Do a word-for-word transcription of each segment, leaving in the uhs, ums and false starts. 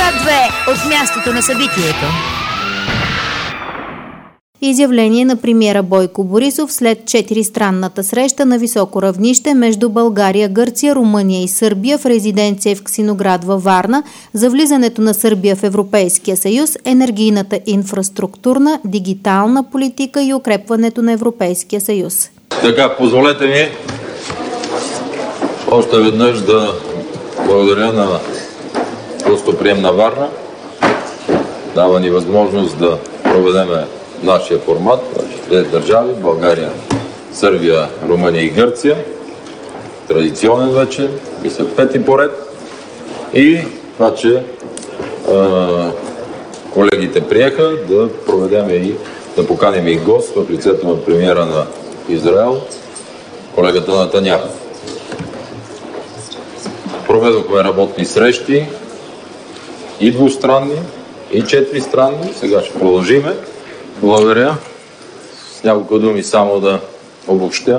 Свят две от мястото на събитието. Изявление на премиера Бойко Борисов след четиристранната среща на високо равнище между България, Гърция, Румъния и Сърбия в резиденция Евксиноград във Варна за влизането на Сърбия в Европейския съюз, енергийната инфраструктурна, дигитална политика и укрепването на Европейския съюз. Така, позволете ми още веднъж да благодаря на гостоприем на Варна. Дава ни възможност да проведем нашия формат, две държави, България, Сърбия, Румъния и Гърция. Традиционен вече, и са пети поред. И това, че а, колегите приеха да проведем и да поканим и гост в лицето на премиера на Израел, колегата Нетаняху. Проведохме работни срещи, и двустранни, и четиристранни. Сега ще продължиме. Благодаря. С няколко думи само да обобщя.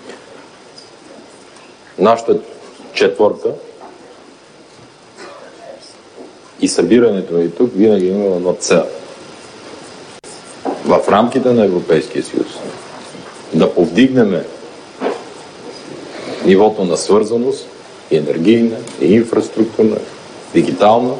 Нашата четворка и събирането ни тук винаги има една цел. В рамките на Европейския съюз да повдигнем нивото на свързаност и енергийна, и инфраструктурна, дигитална.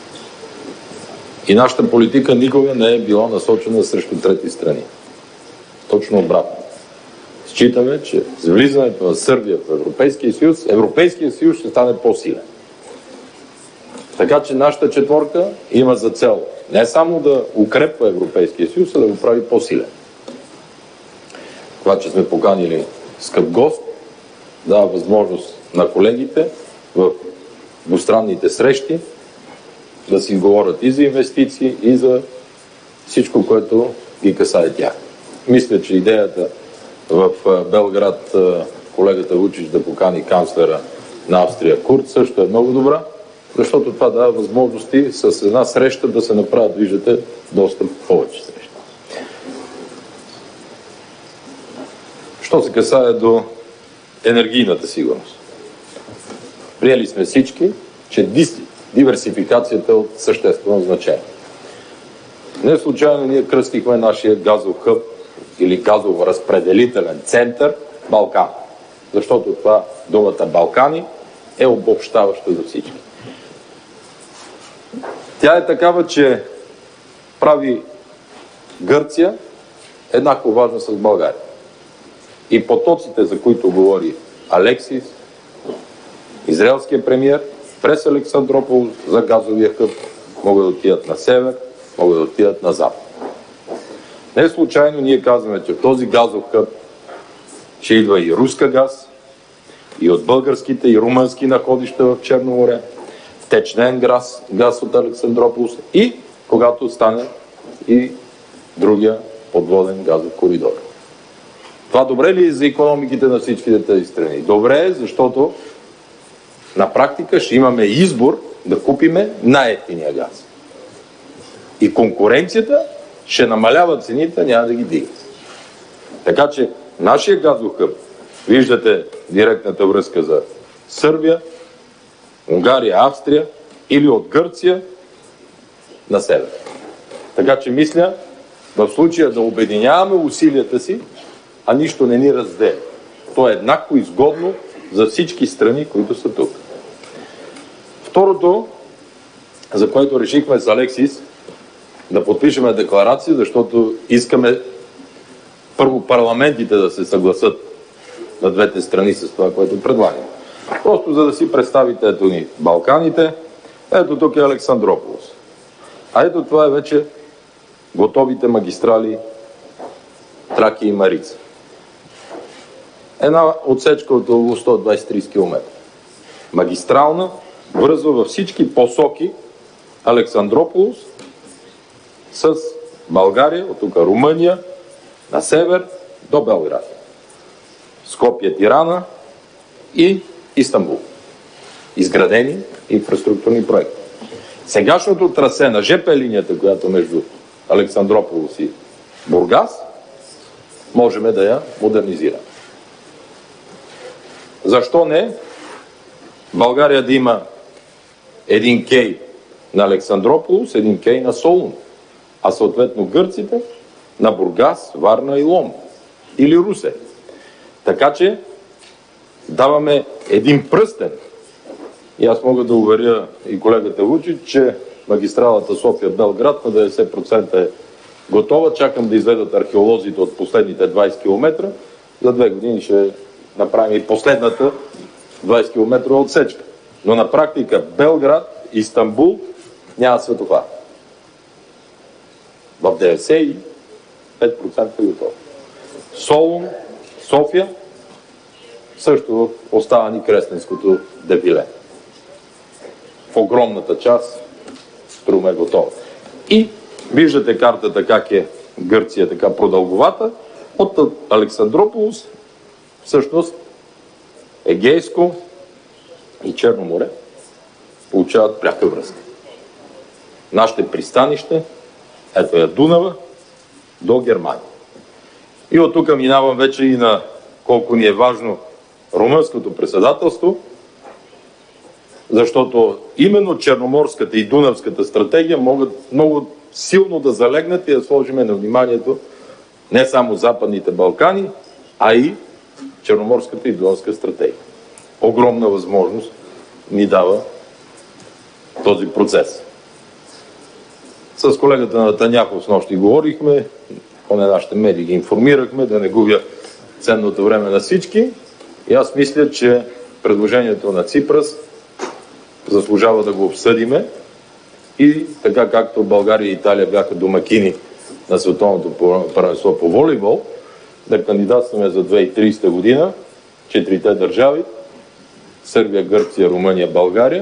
И нашата политика никога не е била насочена срещу трети страни. Точно обратно. Считаме, че с влизането на Сърбия в Европейския съюз, Европейския съюз ще стане по-силен. Така че нашата четворка има за цел не само да укрепва Европейския съюз, а да го прави по-силен. Това, че сме поканили скъп гост, дава възможност на колегите в двустранните срещи да си говорят и за инвестиции, и за всичко, което ги касае тях. Мисля, че идеята в Белград колегата Вучич да покани канцлера на Австрия Курц също е много добра, защото това дава възможности с една среща да се направят, виждате, доста повече срещи. Що се касае до енергийната сигурност? Приели сме всички, че диверсификацията е от съществено значение. Не случайно ние кръстихме нашия газов хъб или газов разпределителен център Балкан. Защото това думата Балкани е обобщаваща за всички. Тя е такава, че прави Гърция еднакво важна с България. И потоците, за които говори Алексис, израелският премиер, през Александрополис за газовия хъб могат да отидат на север, могат да отидат на запад. Не случайно ние казваме, че в този газов хъб ще идва и руска газ, и от българските, и румънски находища в Черно море, втечнен газ, газ от Александрополис и когато стане и другия подводен газов коридор. Това добре ли е за икономиките на всичките тези страни? Добре е, защото на практика ще имаме избор да купиме най-евтиния газ. И конкуренцията ще намалява цените, няма да ги дига. Така че нашия газов хъб, виждате директната връзка за Сърбия, Унгария, Австрия или от Гърция на север. Така че мисля, в случая да обединяваме усилията си, а нищо не ни разделя. То е еднакво изгодно за всички страни, които са тук. Второто, за което решихме с Алексис да подпишеме декларация, защото искаме първо парламентите да се съгласат на двете страни с това, което предлагаме. Просто за да си представите, ето ни Балканите, ето тук е Александрополис. А ето това е вече готовите магистрали Тракия и Марица. Една отсечка от около сто двадесет до тридесет километра. Магистрална, връзва във всички посоки Александрополис с България, от тук Румъния, на север до Белград. Скопие, Тирана и Истанбул. Изградени инфраструктурни проекти. Сегашното трасе на ЖП линията, която между Александрополис и Бургас, можем да я модернизираме. Защо не България да има един кей на Александрополос, един кей на Солун, а съответно гърците на Бургас, Варна и Лом или Русе. Така че даваме един пръстен. И аз мога да уверя и колегата Вучич, че магистралата София-Белград на деветдесет процента е готова. Чакам да излезат археолозите от последните двайсет километра. За две години ще направим и последната двайсет километра отсечка. Но на практика Белград, Истанбул няма светофар. В деветдесет и пет процента е готова. Солун, София, също остава ни Кресненското дефиле. В огромната част Струма е готова. И виждате картата как е Гърция така продълговата. От Александрополос всъщност Егейско и Черно море получават пряка връзка. Нашите пристанище, ето е Дунава, до Германия. И от тук минавам вече и на колко ни е важно румънското председателство, защото именно Черноморската и Дунавската стратегия могат много силно да залегнат и да сложим на вниманието не само Западните Балкани, а и Черноморската и Дунавска стратегия. Огромна възможност ни дава този процес. С колегата Натаняхов с нощи говорихме, поне нашите медии ги информирахме, да не губя ценното време на всички. И аз мисля, че предложението на Ципрас заслужава да го обсъдиме и така както България и Италия бяха домакини на Световното първенство по волейбол, да кандидатстваме за две хиляди и тридесета година четирите държави Сърбия, Гърция, Румъния, България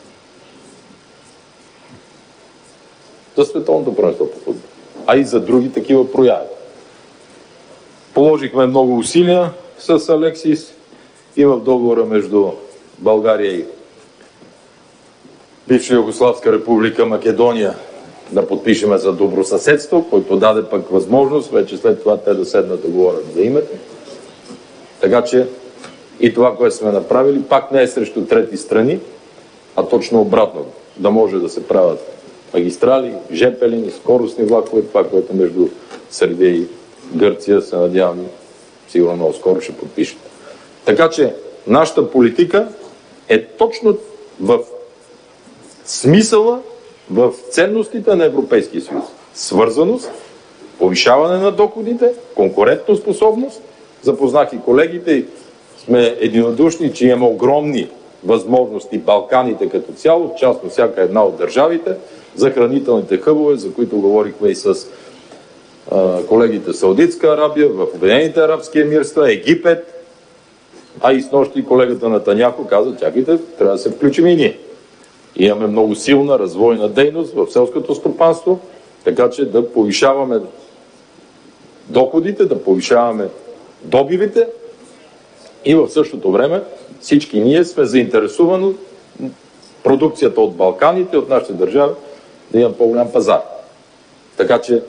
за Световното първенство по футбол, а и за други такива прояви. Положихме много усилия с Алексис и в договора между България и бивша Югославска република Македония да подпишеме за добросъседство, който даде пък възможност вече след това те да седнат да говорят за името. Така че и това, което сме направили, пак не е срещу трети страни, а точно обратно. Да може да се правят магистрали, жепелини, скоростни влакове, това, което между Сърбия и Гърция се надявам, сигурно много скоро ще подпишат. Така че нашата политика е точно в смисъла, в ценностите на Европейския съюз. Свързаност, повишаване на доходите, конкурентоспособност. Запознах и колегите и сме единодушни, че имаме огромни възможности Балканите като цяло, в частно всяка една от държавите, за хранителните хъбове, за които говорихме и с а, колегите в Саудитска Арабия, в Обединените арабски емирства, Египет, а и с нощи колегата Натаняхо каза, чакайте, трябва да се включим и ние. Имаме много силна развойна дейност в селското стопанство, така че да повишаваме доходите, да повишаваме добивите и в същото време всички ние сме заинтересувани продукцията от Балканите, от нашите държави, да има по-голям пазар. Така че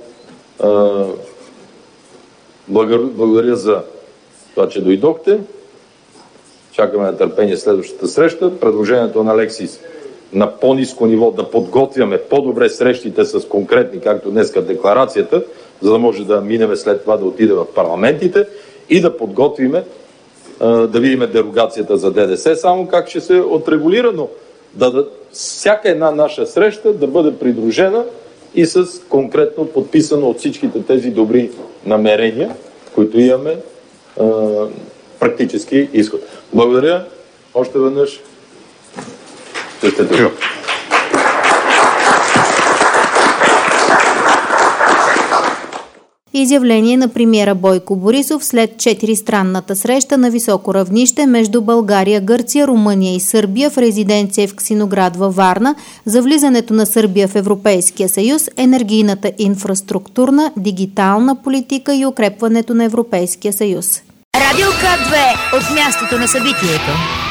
благодаря за това, че дойдохте. Чакаме на търпение следващата среща. Предложението на Алексис на по-ниско ниво да подготвяме по-добре срещите с конкретни, както днеска декларацията, за да може да минеме след това да отиде в парламентите и да подготвиме, да видим дерогацията за ДДС, само как ще се отрегулира, но да, да, всяка една наша среща да бъде придружена и с конкретно подписано от всичките тези добри намерения, които имаме а, практически изход. Благодаря още веднъж. Ще сте тук. Изявление на премиера Бойко Борисов след четиристранната среща на високо равнище между България, Гърция, Румъния и Сърбия в резиденция в Ксиноград във Варна за влизането на Сърбия в Европейския съюз, енергийната инфраструктурна, дигитална политика и укрепването на Европейския съюз. Радио К две от мястото на събитието.